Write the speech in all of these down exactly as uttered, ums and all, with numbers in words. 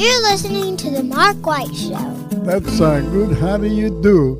You're listening to The Mark White Show. That's uh, good. How do you do?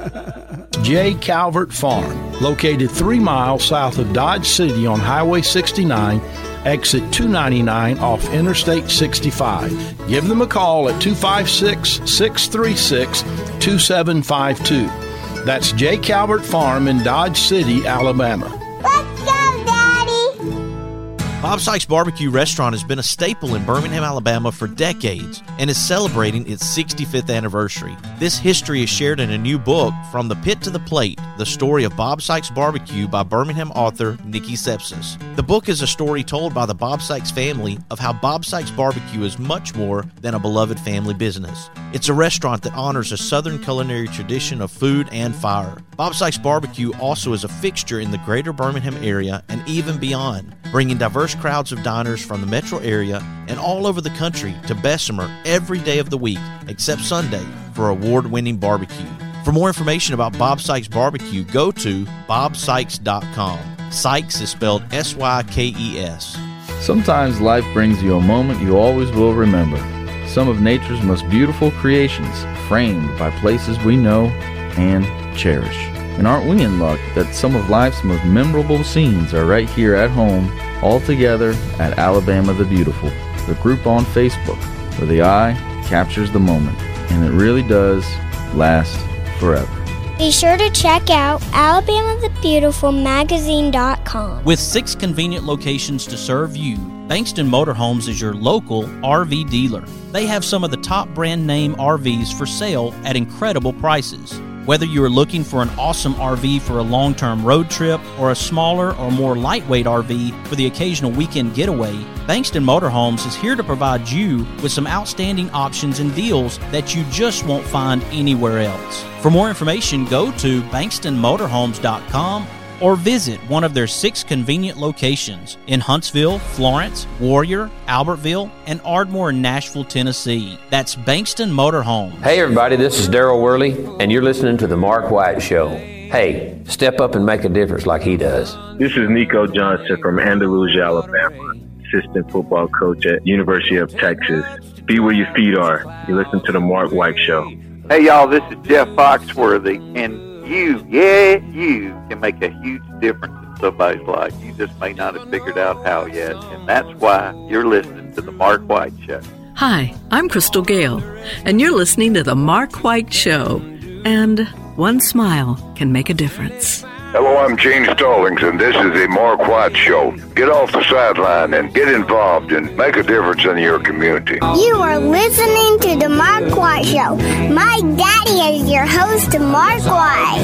J. Calvert Farm, located three miles south of Dodge City on Highway sixty-nine, exit two ninety-nine off Interstate sixty-five. Give them a call at two five six, six three six, two seven five two. That's J. Calvert Farm in Dodge City, Alabama. Let's go, Daddy! Bob Sykes Barbecue Restaurant has been a staple in Birmingham, Alabama for decades and is celebrating its sixty-fifth anniversary. This history is shared in a new book, From the Pit to the Plate, The Story of Bob Sykes Barbecue by Birmingham author Nikki Sepsis. The book is a story told by the Bob Sykes family of how Bob Sykes Barbecue is much more than a beloved family business. It's a restaurant that honors a Southern culinary tradition of food and fire. Bob Sykes Barbecue also is a fixture in the greater Birmingham area and even beyond, bringing diverse crowds of diners from the metro area and all over the country to Bessemer every day of the week except Sunday for award-winning barbecue. For more information about Bob Sykes Barbecue, go to bob sykes dot com. Sykes is spelled S Y K E S. Sometimes life brings you a moment you always will remember. Some of nature's most beautiful creations, framed by places we know and cherish. And aren't we in luck that some of life's most memorable scenes are right here at home, all together at Alabama the Beautiful, the group on Facebook, where the eye captures the moment, and it really does last forever. Be sure to check out alabama the beautiful magazine dot com. With six convenient locations to serve you, Bankston Motorhomes is your local R V dealer. They have some of the top brand name R Vs for sale at incredible prices. Whether you are looking for an awesome R V for a long-term road trip or a smaller or more lightweight R V for the occasional weekend getaway, Bankston Motorhomes is here to provide you with some outstanding options and deals that you just won't find anywhere else. For more information, go to bankston motorhomes dot com or visit one of their six convenient locations in Huntsville, Florence, Warrior, Albertville, and Ardmore, Nashville, Tennessee. That's Bankston Motorhomes. Hey everybody, this is Daryl Worley, and you're listening to The Mark White Show. Hey, step up and make a difference like he does. This is Nico Johnson from Andalusia, Alabama, assistant football coach at University of Texas. Be where your feet are. You listen to The Mark White Show. Hey y'all, this is Jeff Foxworthy, and you, yeah, you can make a huge difference in somebody's life. You just may not have figured out how yet, and that's why you're listening to The Mark White Show. Hi, I'm Crystal Gale, and you're listening to The Mark White Show. And one smile can make a difference. Hello, I'm Gene Stallings, and this is The Mark White Show. Get off the sideline and get involved and make a difference in your community. You are listening to The Mark White Show. My daddy is your host, Mark White.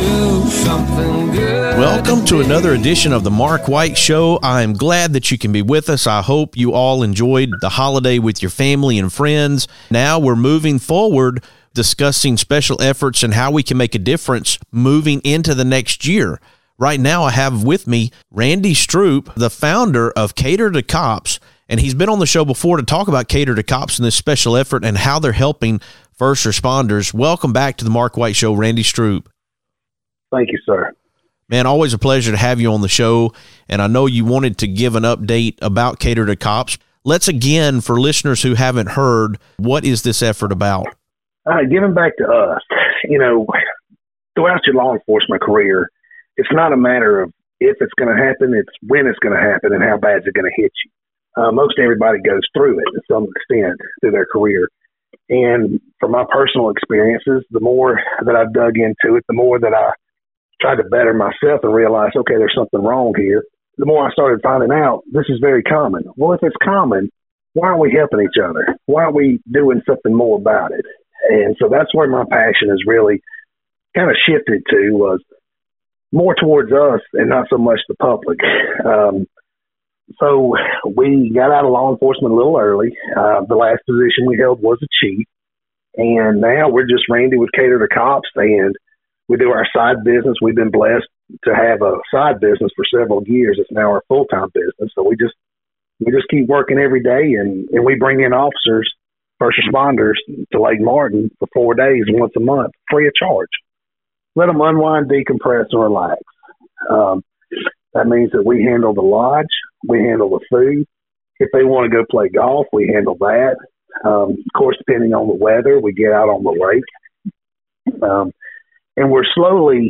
Welcome to another edition of the Mark White Show. I'm glad that you can be with us. I hope you all enjoyed the holiday with your family and friends. Now we're moving forward, discussing special efforts and how we can make a difference moving into the next year. Right now I have with me Randy Stroop, the founder of Cater to Cops, and he's been on the show before to talk about Cater to Cops and this special effort and how they're helping first responders. Welcome back to the Mark White Show, Randy Stroop. Thank you, sir. Man, always a pleasure to have you on the show, and I know you wanted to give an update about Cater to Cops. Let's again, for listeners who haven't heard, what is this effort about? All right, giving back to us. You know, throughout your law enforcement career, it's not a matter of if it's going to happen, it's when it's going to happen and how bad is it going to hit you. Uh, most everybody goes through it to some extent through their career. And from my personal experiences, the more that I've dug into it, the more that I tried to better myself and realize, okay, there's something wrong here. The more I started finding out, this is very common. Well, if it's common, why aren't we helping each other? Why aren't we doing something more about it? And so that's where my passion has really kind of shifted to, was more towards us and not so much the public. Um, so we got out of law enforcement a little early. Uh, the last position we held was a chief. And now we're just Randy with Cater to Cops, and we do our side business. We've been blessed to have a side business for several years. It's now our full-time business. So we just we just keep working every day, and, and we bring in officers, first responders, to Lake Martin for four days once a month, free of charge. Let them unwind, decompress, and relax. Um, that means that we handle the lodge, we handle the food. If they want to go play golf, we handle that. Um, of course, depending on the weather, we get out on the lake. Um, and we're slowly,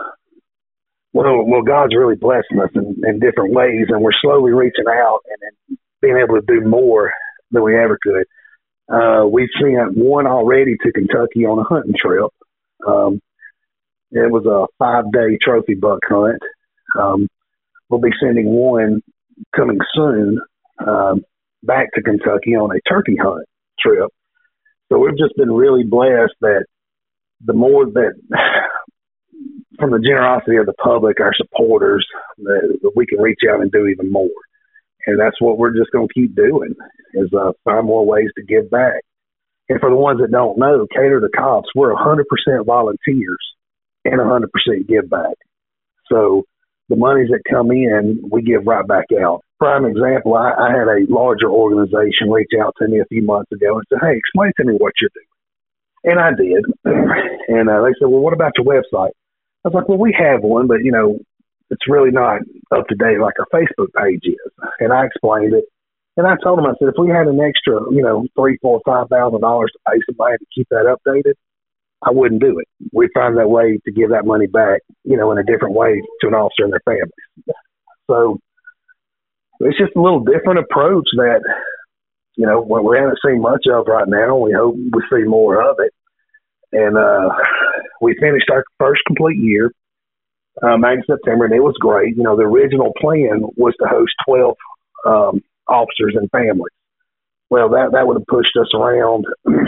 well, well, God's really blessing us in, in different ways, and we're slowly reaching out and, and being able to do more than we ever could. Uh, we've sent one already to Kentucky on a hunting trip. Um, it was a five-day trophy buck hunt. Um, we'll be sending one coming soon um, back to Kentucky on a turkey hunt trip. So we've just been really blessed that the more that, from the generosity of the public, our supporters, that, that we can reach out and do even more. And that's what we're just going to keep doing, is uh, find more ways to give back. And for the ones that don't know, Cater to Cops, we're one hundred percent volunteers and one hundred percent give back. So the monies that come in, we give right back out. Prime example, I, I had a larger organization reach out to me a few months ago and said, hey, explain to me what you're doing. And I did. And uh, they said, well, what about your website? I was like, well, we have one, but, you know, it's really not up to date like our Facebook page is. And I explained it. And I told them, I said, if we had an extra, you know, three, four, five thousand dollars to pay somebody to keep that updated, I wouldn't do it. We'd find that way to give that money back, you know, in a different way to an officer and their families. So it's just a little different approach that, you know, we haven't seen much of right now. We hope we see more of it. And uh, we finished our first complete year um, back in September, and it was great. You know, the original plan was to host twelve um, officers and families. Well, that, that would have pushed us around,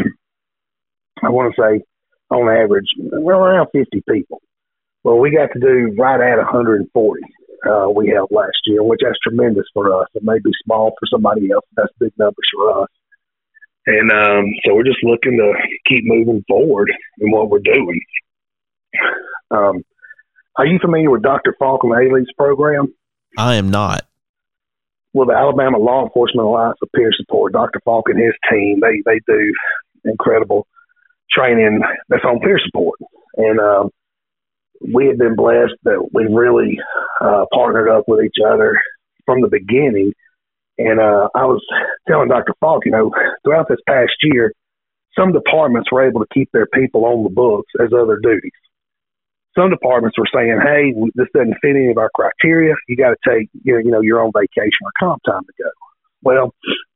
I want to say, on average, we're around fifty people. Well, we got to do right at one hundred forty uh, we held last year, which that's tremendous for us. It may be small for somebody else, but that's big numbers for us. And um, so we're just looking to keep moving forward in what we're doing. Um, are you familiar with Doctor Falk and Ailey's program? I am not. Well, the Alabama Law Enforcement Alliance of Peer Support, Doctor Falk and his team, they, they do incredible training that's on peer support. And um, we have been blessed that we really uh, partnered up with each other from the beginning. And uh, I was telling Doctor Falk, you know, throughout this past year, some departments were able to keep their people on the books as other duties. Some departments were saying, hey, this doesn't fit any of our criteria. You got to take, you know, you know, your own vacation or comp time to go. Well,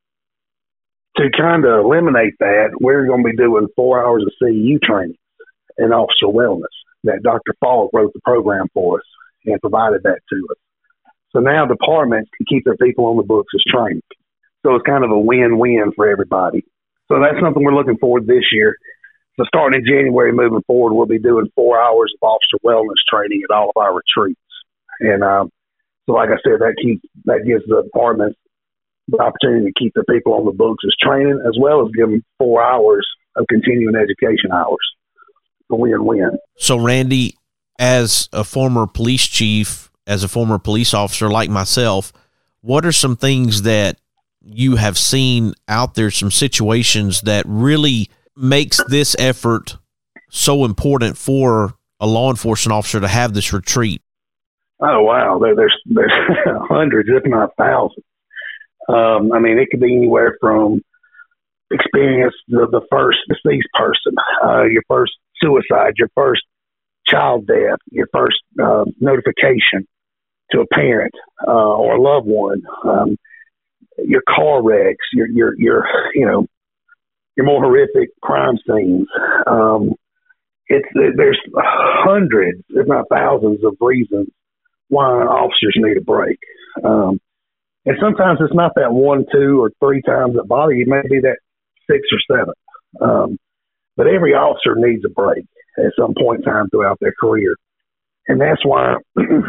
to kind of eliminate that, we're going to be doing four hours of C E U training and officer wellness that Doctor Falk wrote the program for us and provided that to us. So now departments can keep their people on the books as trained. So it's kind of a win-win for everybody. So that's something we're looking forward to this year. So starting in January, moving forward, we'll be doing four hours of officer wellness training at all of our retreats. And um, so like I said, that keeps, that gives the departments the opportunity to keep their people on the books as training, as well as give them four hours of continuing education hours. A win-win. So, Randy, as a former police chief, as a former police officer like myself, what are some things that you have seen out there, some situations that really makes this effort so important for a law enforcement officer to have this retreat? Oh, wow. There, there's there's hundreds, if not thousands. Um, I mean, it could be anywhere from experience the, the first deceased person, uh, your first suicide, your first child death, your first uh, notification to a parent uh, or a loved one, um, your car wrecks, your, your, your, you know, your more horrific crime scenes. Um, it's there's hundreds, if not thousands, of reasons why officers need a break. Um, and sometimes it's not that one, two, or three times that bother you. It may be that six or seven. Um, but every officer needs a break at some point in time throughout their career. And that's why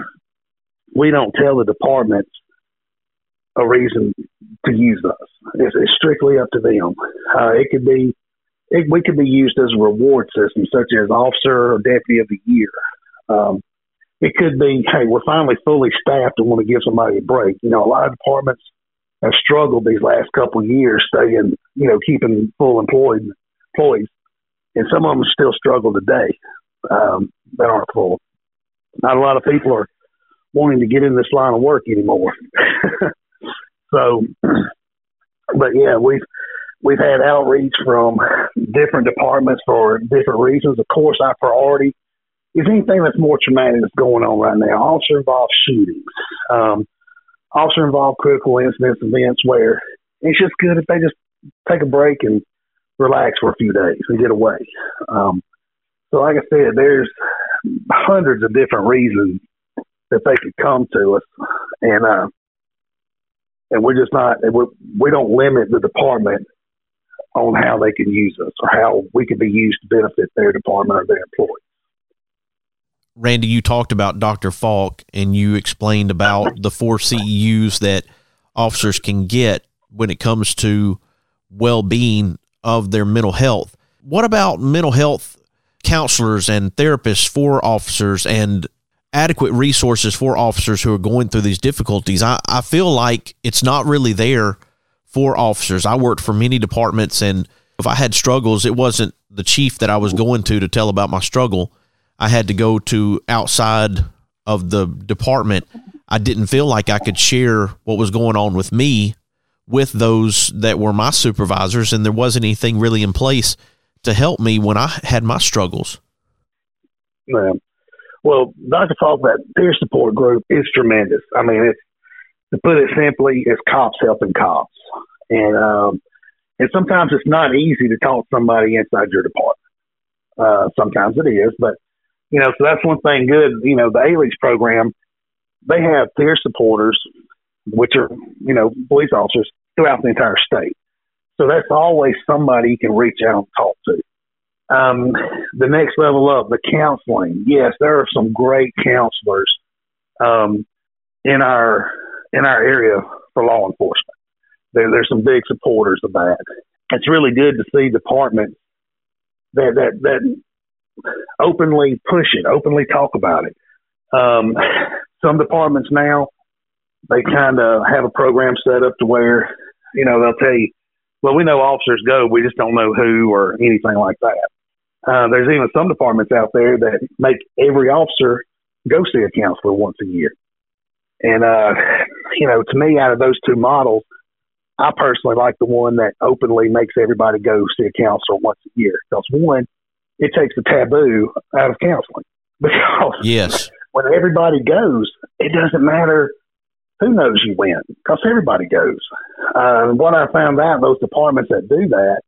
we don't tell the departments a reason to use us. It's, it's strictly up to them. Uh, it could be, it, we could be used as a reward system, such as officer or deputy of the year. Um, it could be, hey, we're finally fully staffed and want to give somebody a break. You know, a lot of departments have struggled these last couple of years staying, you know, keeping full employed employees. And some of them still struggle today um, that aren't full. Not a lot of people are wanting to get in this line of work anymore. So, but yeah, we've we've had outreach from different departments for different reasons. Of course, our priority is anything that's more traumatic that's going on right now. Officer-involved shootings, um, officer-involved critical incidents, events where it's just good if they just take a break and relax for a few days and get away. Um, so like I said, there's hundreds of different reasons that they could come to us, and uh, and we're just not, we're, we don't limit the department on how they can use us or how we can be used to benefit their department or their employees. Randy, you talked about Doctor Falk, and you explained about the four C E Us that officers can get when it comes to well-being of their mental health. What about mental health counselors and therapists for officers and adequate resources for officers who are going through these difficulties? I, I feel like it's not really there for officers. I worked for many departments, and if I had struggles, it wasn't the chief that I was going to to tell about my struggle. I had to go to outside of the department. I didn't feel like I could share what was going on with me with those that were my supervisors, and there wasn't anything really in place to help me when I had my struggles. Yeah. Well, Doctor Falk, that peer support group is tremendous. I mean, it's, to put it simply, it's cops helping cops. And um, and sometimes it's not easy to talk to somebody inside your department. Uh, sometimes it is, but, you know, so that's one thing good. You know, the A L E A S program, they have peer supporters, which are, you know, police officers throughout the entire state. So that's always somebody you can reach out and talk to. Um, the next level up, the counseling. Yes, there are some great counselors um, in our in our area for law enforcement. There, there's some big supporters of that. It's really good to see departments that that that openly push it, openly talk about it. Um, some departments now, they kind of have a program set up to where, you know, they'll tell you, well, we know officers go, we just don't know who or anything like that. Uh, there's even some departments out there that make every officer go see a counselor once a year. And, uh, you know, to me, out of those two models, I personally like the one that openly makes everybody go see a counselor once a year. Because one, it takes the taboo out of counseling. Because yes, when everybody goes, it doesn't matter who knows you win, because everybody goes. Uh, what I found out, those departments that do that,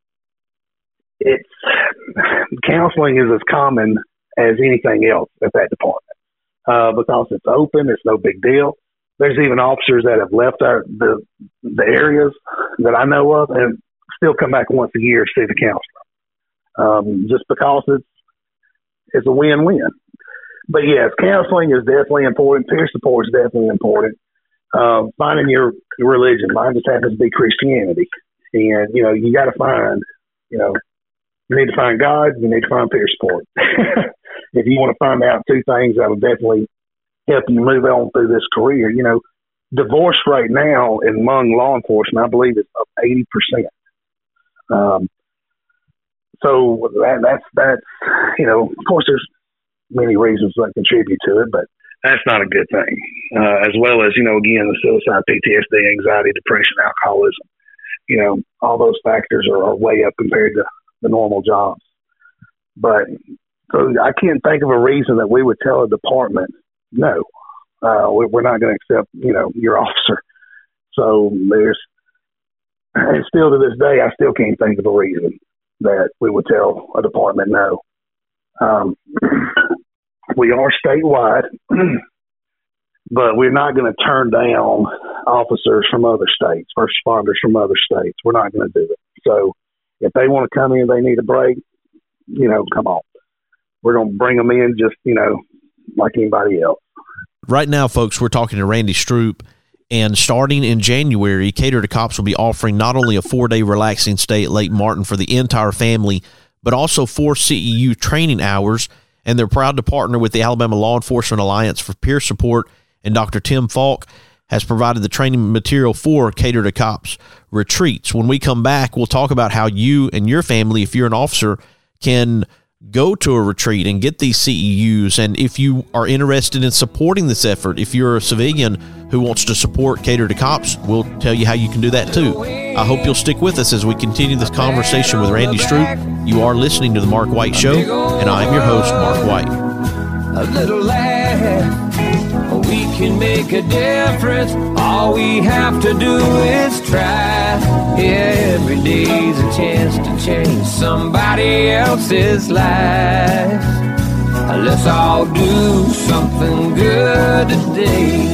it's counseling is as common as anything else at that department uh, because it's open, it's no big deal. There's even officers that have left our, the the areas that I know of and still come back once a year to see the counselor, um, just because it's it's a win-win. But yes, counseling is definitely important. Peer support is definitely important. Uh, finding your religion. Mine just happens to be Christianity. And, you know, you got to find, you know, you need to find God, you need to find peer support. If you want to find out two things that will definitely help you move on through this career, you know, divorce rate now among law enforcement, I believe, is up eighty percent. Um, so that, that's, that's, you know, of course there's many reasons that contribute to it, but that's not a good thing. Uh, as well as, you know, again, the suicide, P T S D, anxiety, depression, alcoholism, you know, all those factors are, are way up compared to the normal jobs. But so I can't think of a reason that we would tell a department, no, uh, we're not going to accept, you know, your officer. So there's, and still to this day, I still can't think of a reason that we would tell a department no. Um, we are statewide, but we're not going to turn down officers from other states, first responders from other states. We're not going to do it. So if they want to come in, they need a break, you know, come on. We're going to bring them in just, you know, like anybody else. Right now, folks, we're talking to Randy Stroop, and starting in January, Cater to Cops will be offering not only a four-day relaxing stay at Lake Martin for the entire family, but also four C E U training hours, and they're proud to partner with the Alabama Law Enforcement Alliance for peer support, and Doctor Tim Falk has provided the training material for Cater to Cops retreats. When we come back, we'll talk about how you and your family, if you're an officer, can go to a retreat and get these C E Us. And if you are interested in supporting this effort, if you're a civilian who wants to support Cater to Cops, we'll tell you how you can do that too. I hope you'll stick with us as we continue this conversation with Randy Stroop. You are listening to The Mark White Show, and I am your host, Mark White. A little laugh, we can make a difference. All we have to do is try. Yeah, every day's a chance to change somebody else's life. Let's all do something good today.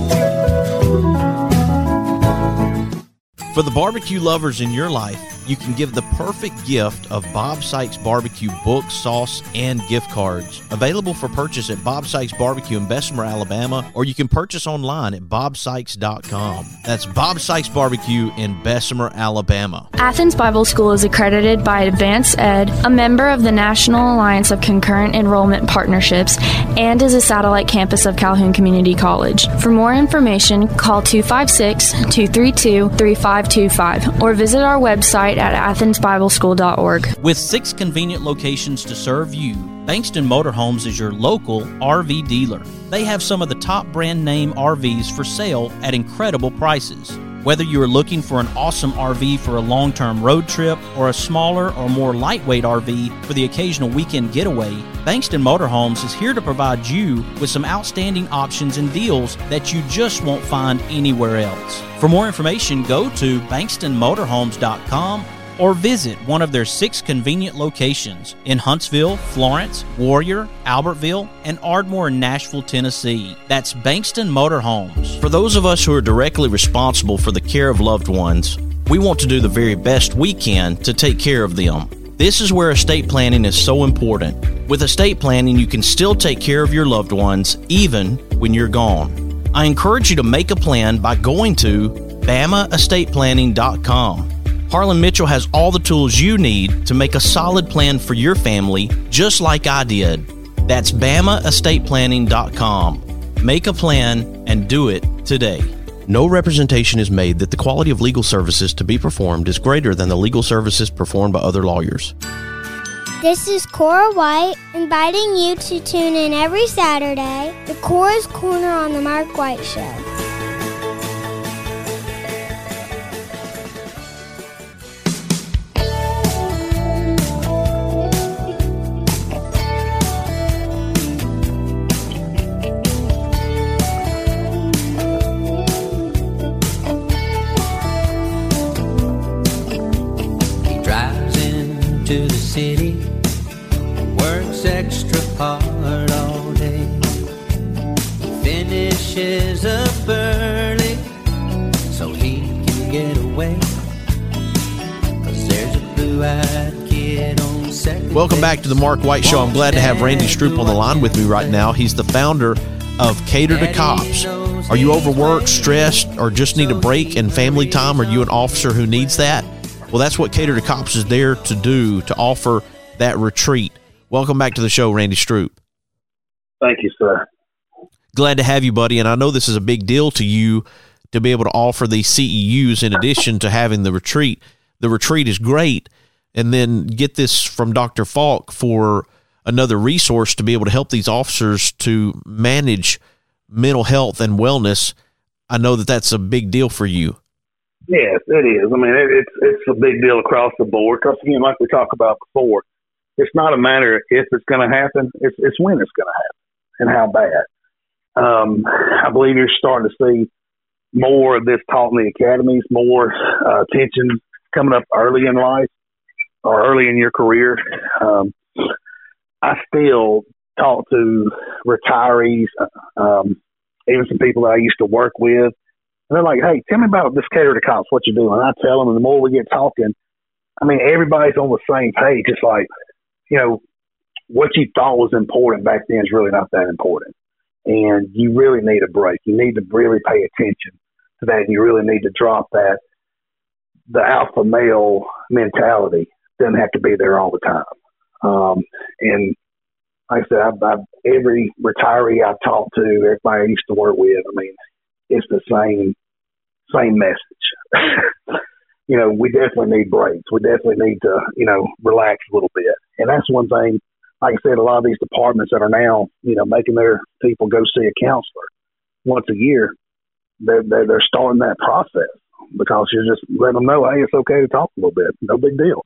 For the barbecue lovers in your life, you can give the perfect gift of Bob Sykes Barbecue book, sauce, and gift cards. Available for purchase at Bob Sykes Barbecue in Bessemer, Alabama, or you can purchase online at bob sykes dot com. That's Bob Sykes Barbecue in Bessemer, Alabama. Athens Bible School is accredited by Advanced Ed, a member of the National Alliance of Concurrent Enrollment Partnerships, and is a satellite campus of Calhoun Community College. For more information, call two five six, two three two, three five two five or visit our website at athens bible school dot org. With six convenient locations to serve you, Bankston Motorhomes is your local R V dealer. They have some of the top brand name R Vs for sale at incredible prices. Whether you are looking for an awesome R V for a long-term road trip or a smaller or more lightweight R V for the occasional weekend getaway, Bankston Motorhomes is here to provide you with some outstanding options and deals that you just won't find anywhere else. For more information, go to bankston motorhomes dot com or visit one of their six convenient locations in Huntsville, Florence, Warrior, Albertville, and Ardmore, Nashville, Tennessee. That's Bankston Motorhomes. For those of us who are directly responsible for the care of loved ones, we want to do the very best we can to take care of them. This is where estate planning is so important. With estate planning, you can still take care of your loved ones even when you're gone. I encourage you to make a plan by going to bama estate planning dot com. Harlan Mitchell has all the tools you need to make a solid plan for your family, just like I did. That's bama estate planning dot com. Make a plan and do it today. No representation is made that the quality of legal services to be performed is greater than the legal services performed by other lawyers. This is Cora White, inviting you to tune in every Saturday to Cora's Corner on the Mark White Show. To the city, works extra hard all day, finishes up early so he can get away, 'cause there's a blue-eyed kid on second. Welcome back to the Mark White Show. I'm glad to have Randy Stroop on the line with me right now. He's the founder of Cater to Cops. Are you overworked, stressed, or just need a break and family time? Are you an officer who needs that? Well, that's what Cater to Cops is there to do, to offer that retreat. Welcome back to the show, Randy Stroop. Thank you, sir. Glad to have you, buddy. And I know this is a big deal to you to be able to offer these C E Us in addition to having the retreat. The retreat is great. And then get this from Doctor Falk for another resource to be able to help these officers to manage mental health and wellness. I know that that's a big deal for you. Yes, it is. I mean, it, it's it's a big deal across the board. Because again, like we talked about before, it's not a matter of if it's going to happen; it's it's when it's going to happen and how bad. Um, I believe you're starting to see more of this taught in the academies, more uh, attention coming up early in life or early in your career. Um, I still talk to retirees, um, even some people that I used to work with. And they're like, hey, tell me about this Cater to Cops, what you're doing. And I tell them, and the more we get talking, I mean, everybody's on the same page. It's like, you know, what you thought was important back then is really not that important. And you really need a break. You need to really pay attention to that. And you really need to drop that. The alpha male mentality doesn't have to be there all the time. Um, and like I said, I've, I've, every retiree I've talked to, everybody I used to work with, I mean, it's the same same message. You know, we definitely need breaks. We definitely need to, you know, relax a little bit. And that's one thing, like I said, a lot of these departments that are now, you know, making their people go see a counselor once a year, they're, they're, they're starting that process because you're just letting them know, hey, it's okay to talk a little bit. No big deal.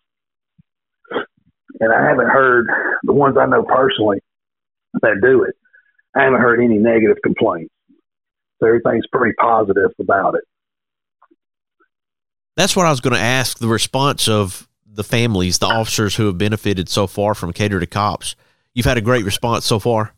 And I haven't heard, the ones I know personally that do it, I haven't heard any negative complaints. So everything's pretty positive about it. That's what I was going to ask, the response of the families, the officers who have benefited so far from Cater to Cops. You've had a great response so far?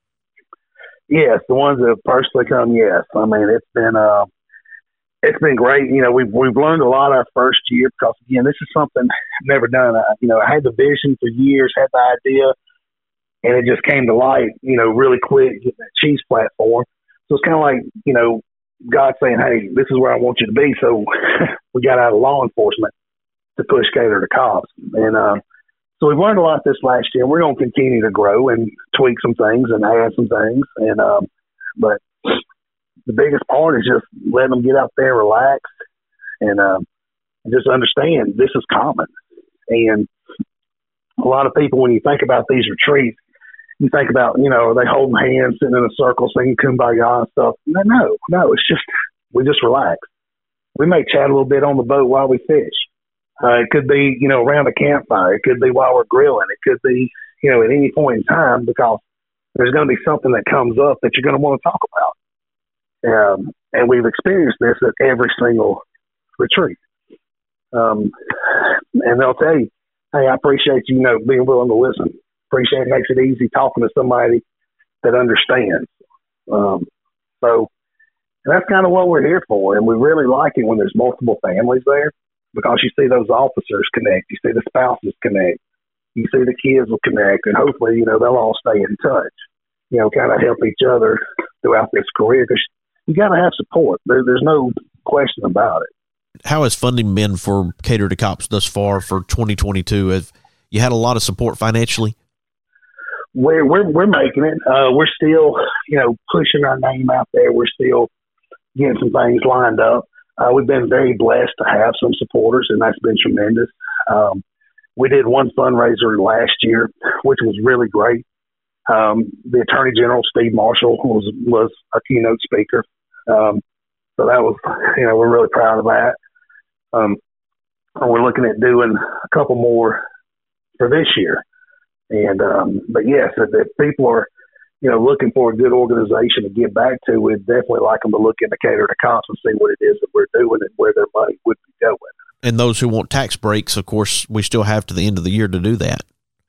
Yes, the ones that have personally come, yes. I mean, it's been uh, it's been great. You know, we've we've learned a lot our first year because, again, this is something I've never done. I, you know, I had the vision for years, had the idea, and it just came to light, you know, really quick, getting that Chiefs platform. So it's kind of like, you know, God saying, hey, this is where I want you to be. So we got out of law enforcement to push Cater to Cops. And uh, so we've learned a lot this last year. We're going to continue to grow and tweak some things and add some things. And um, but the biggest part is just letting them get out there, relax, and um, just understand this is common. And a lot of people, when you think about these retreats, you think about, you know, are they holding hands, sitting in a circle, singing Kumbaya and stuff? No, no, no. It's just, we just relax. We may chat a little bit on the boat while we fish. Uh, it could be, you know, around a campfire. It could be while we're grilling. It could be, you know, at any point in time, because there's going to be something that comes up that you're going to want to talk about. Um, and we've experienced this at every single retreat. Um, and they'll tell you, hey, I appreciate you, you know, being willing to listen. Appreciate it. Makes it easy talking to somebody that understands. Um, so and that's kind of what we're here for. And we really like it when there's multiple families there, because you see those officers connect. You see the spouses connect. You see the kids will connect. And hopefully, you know, they'll all stay in touch, you know, kind of help each other throughout this career, because you got to have support. There, there's no question about it. How has funding been for Cater to Cops thus far for twenty twenty-two? Have you had a lot of support financially? We're, we're, we're making it. Uh, we're still, you know, pushing our name out there. We're still getting some things lined up. Uh, we've been very blessed to have some supporters, and that's been tremendous. Um, we did one fundraiser last year, which was really great. Um, the Attorney General, Steve Marshall, was, was our keynote speaker. Um, so that was, you know, we're really proud of that. Um, and we're looking at doing a couple more for this year. And, um, but yes, if, if people are, you know, looking for a good organization to get back to, we'd definitely like them to look into Cater to Cops and see what it is that we're doing and where their money would be going. And those who want tax breaks, of course, we still have to the end of the year to do that.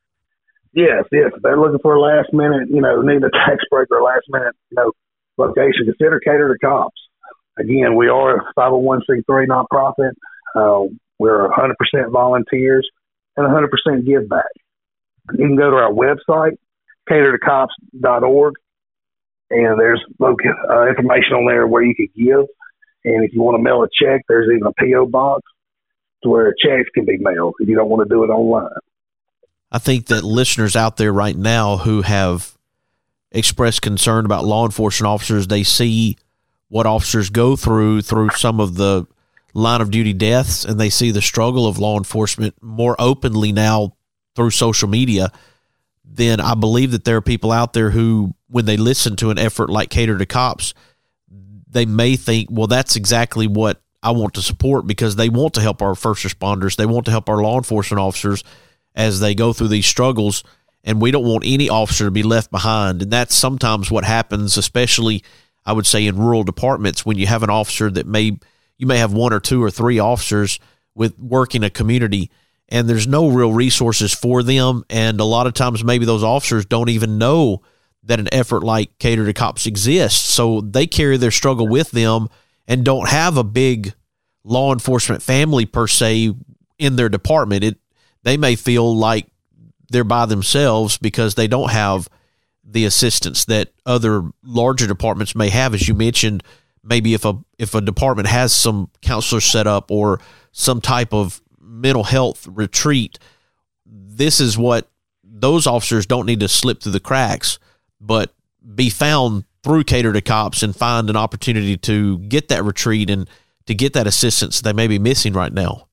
Yes, yes. If they're looking for a last minute, you know, need a tax break or a last minute, you know, location, consider Cater to Cops. Again, we are a five oh one c three nonprofit. Uh, we're one hundred percent volunteers and one hundred percent give back. You can go to our website, cater to cops dot org, and there's uh, information on there where you can give. And if you want to mail a check, there's even a P O box to where checks can be mailed if you don't want to do it online. I think that listeners out there right now who have expressed concern about law enforcement officers, they see what officers go through through some of the line of duty deaths, and they see the struggle of law enforcement more openly now through social media. Then I believe that there are people out there who, when they listen to an effort like Cater to Cops, they may think, well, that's exactly what I want to support, because they want to help our first responders. They want to help our law enforcement officers as they go through these struggles, and we don't want any officer to be left behind. And that's sometimes what happens, especially, I would say, in rural departments, when you have an officer that may, you may have one or two or three officers with working a community, and there's no real resources for them. And a lot of times maybe those officers don't even know that an effort like Cater to Cops exists. So they carry their struggle with them and don't have a big law enforcement family per se in their department. It, they may feel like they're by themselves because they don't have the assistance that other larger departments may have. As you mentioned, maybe if a, if a department has some counselors set up or some type of mental health retreat, this is what those officers don't need to slip through the cracks, but be found through Cater to Cops and find an opportunity to get that retreat and to get that assistance they may be missing right now.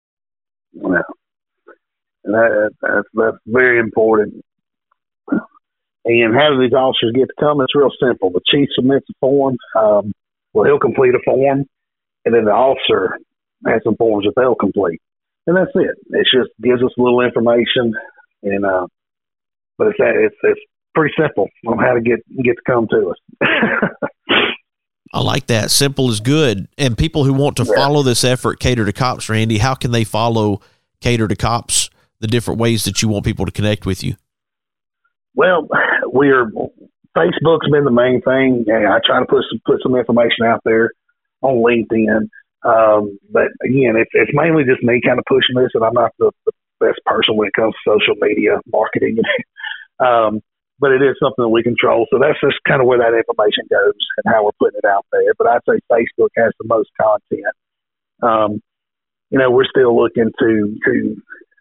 Yeah. That, that's, that's very important. And how do these officers get to come? It's real simple. The chief submits a form. Um, Well, he'll complete a form, and then the officer has some forms that they'll complete. And that's it. It just gives us a little information, and uh, but it's it's it's pretty simple on how to get get to come to us. I like that. Simple is good. And people who want to yeah. follow this effort, Cater to Cops, Randy, how can they follow Cater to Cops? The different ways that you want people to connect with you. Well, we're Facebook's been the main thing. I try to put some put some information out there on LinkedIn. Um, but again, it's, it's mainly just me kind of pushing this, and I'm not the, the best person when it comes to social media marketing. um, but it is something that we control. So that's just kind of where that information goes and how we're putting it out there. But I'd say Facebook has the most content. Um, you know, we're still looking to, to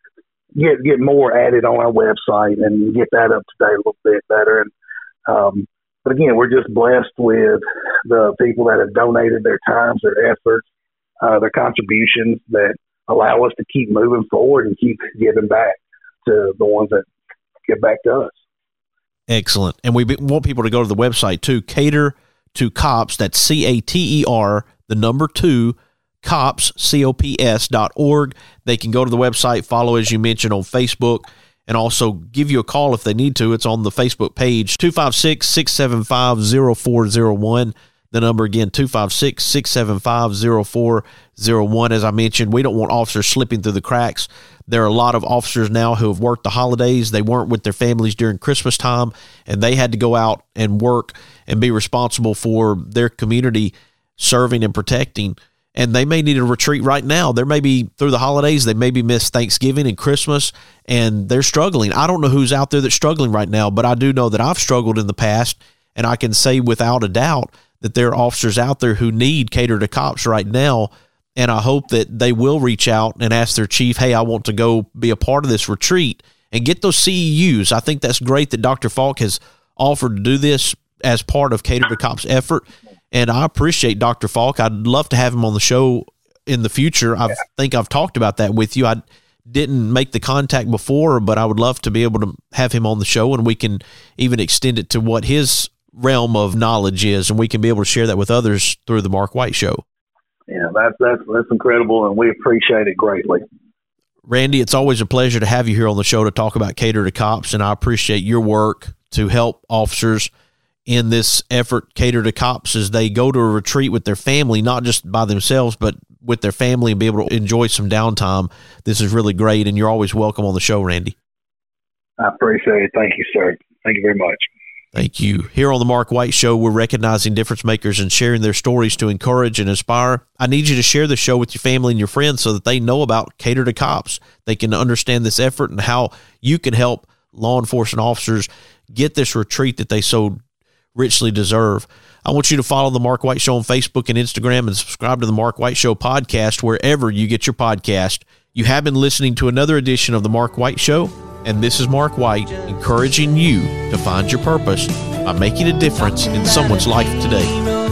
get, get more added on our website and get that up to date a little bit better. And, um, but again, we're just blessed with the people that have donated their times, their efforts, Uh, their contributions that allow us to keep moving forward and keep giving back to the ones that give back to us. Excellent. And we want people to go to the website too, Cater to Cops, that's C A T E R, the number two, cops, C O P S dot org. They can go to the website, follow, as you mentioned, on Facebook, and also give you a call if they need to. It's on the Facebook page, two five six, six seven five, zero four zero one. The number again, two five six, six seven five, zero four zero one. As I mentioned, we don't want officers slipping through the cracks. There are a lot of officers now who have worked the holidays. They weren't with their families during Christmas time, and they had to go out and work and be responsible for their community, serving and protecting. And they may need a retreat right now. There may be, through the holidays, they maybe miss Thanksgiving and Christmas, and they're struggling. I don't know who's out there that's struggling right now, but I do know that I've struggled in the past, and I can say without a doubt that there are officers out there who need Cater to Cops right now, and I hope that they will reach out and ask their chief, hey, I want to go be a part of this retreat and get those C E Us. I think that's great that Doctor Falk has offered to do this as part of Cater to Cops' effort, and I appreciate Doctor Falk. I'd love to have him on the show in the future. I yeah. think I've talked about that with you. I didn't make the contact before, but I would love to be able to have him on the show, and we can even extend it to what his realm of knowledge is, and we can be able to share that with others through the Mark White Show. Yeah, that's that's that's incredible, and we appreciate it greatly. Randy, it's always a pleasure to have you here on the show to talk about Cater to Cops, and I appreciate your work to help officers in this effort, Cater to Cops, as they go to a retreat with their family, not just by themselves, but with their family, and be able to enjoy some downtime. This is really great, and you're always welcome on the show, Randy. I appreciate it. Thank you, sir. Thank you very much. Thank you. Here on the Mark White Show, we're recognizing difference makers and sharing their stories to encourage and inspire. I need you to share the show with your family and your friends so that they know about Cater to Cops. They can understand this effort and how you can help law enforcement officers get this retreat that they so richly deserve. I want you to follow the Mark White Show on Facebook and Instagram, and subscribe to the Mark White Show podcast wherever you get your podcast. You have been listening to another edition of the Mark White Show, and this is Mark White, encouraging you to find your purpose by making a difference in someone's life today.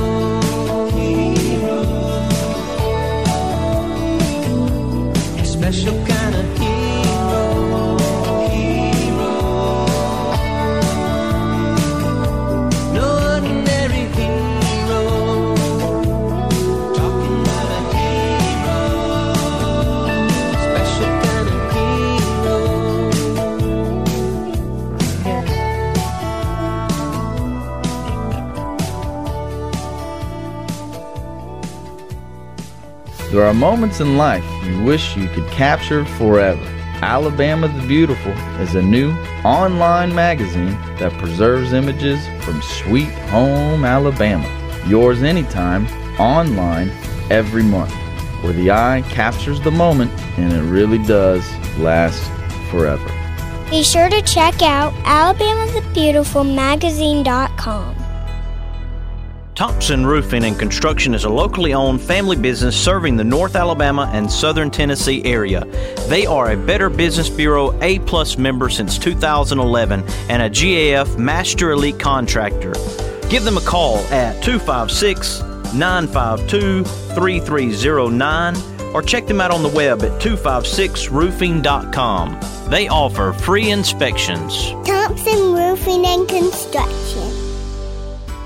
Special kind of hero, hero. No ordinary hero. Talking about a hero. Special kind of There are moments in life you wish you could capture forever. Alabama the Beautiful is a new online magazine that preserves images from sweet home Alabama. Yours anytime, online, every month, where the eye captures the moment and it really does last forever. Be sure to check out alabama the beautiful magazine dot com. Thompson Roofing and Construction is a locally owned family business serving the North Alabama and Southern Tennessee area. They are a Better Business Bureau A-plus member since two thousand eleven and a G A F Master Elite Contractor. Give them a call at two five six, nine five two, three three zero nine or check them out on the web at two five six roofing dot com. They offer free inspections. Thompson Roofing and Construction.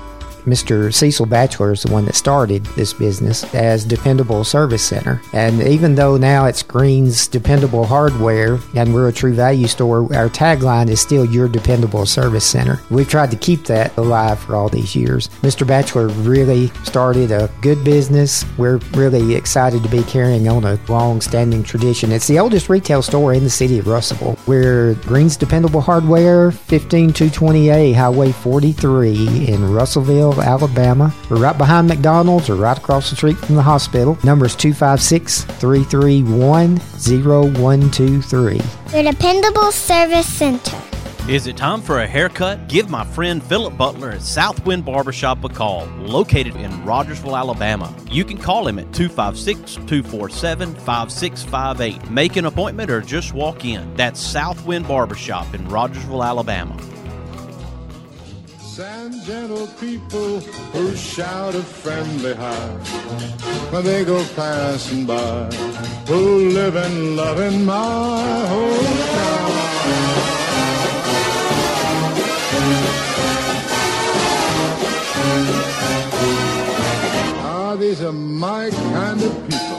Mister Cecil Batchelor is the one that started this business as Dependable Service Center. And even though now it's Green's Dependable Hardware and we're a True Value store, our tagline is still Your Dependable Service Center. We've tried to keep that alive for all these years. Mister Batchelor really started a good business. We're really excited to be carrying on a long-standing tradition. It's the oldest retail store in the city of Russellville. We're Green's Dependable Hardware, fifteen two twenty A Highway forty-three in Russellville, Alabama. We're right behind McDonald's or right across the street from the hospital. Number is two five six, three three one, zero one two three. Your Dependable Service Center. Is it time for a haircut? Give my friend Philip Butler at Southwind Barbershop a call, located in Rogersville, Alabama. You can call him at two five six, two four seven, five six five eight. Make an appointment or just walk in. That's Southwind Barbershop in Rogersville, Alabama. And gentle people who shout a friendly hi when they go passing by, who live and love in my hometown. Ah, these are my kind of people.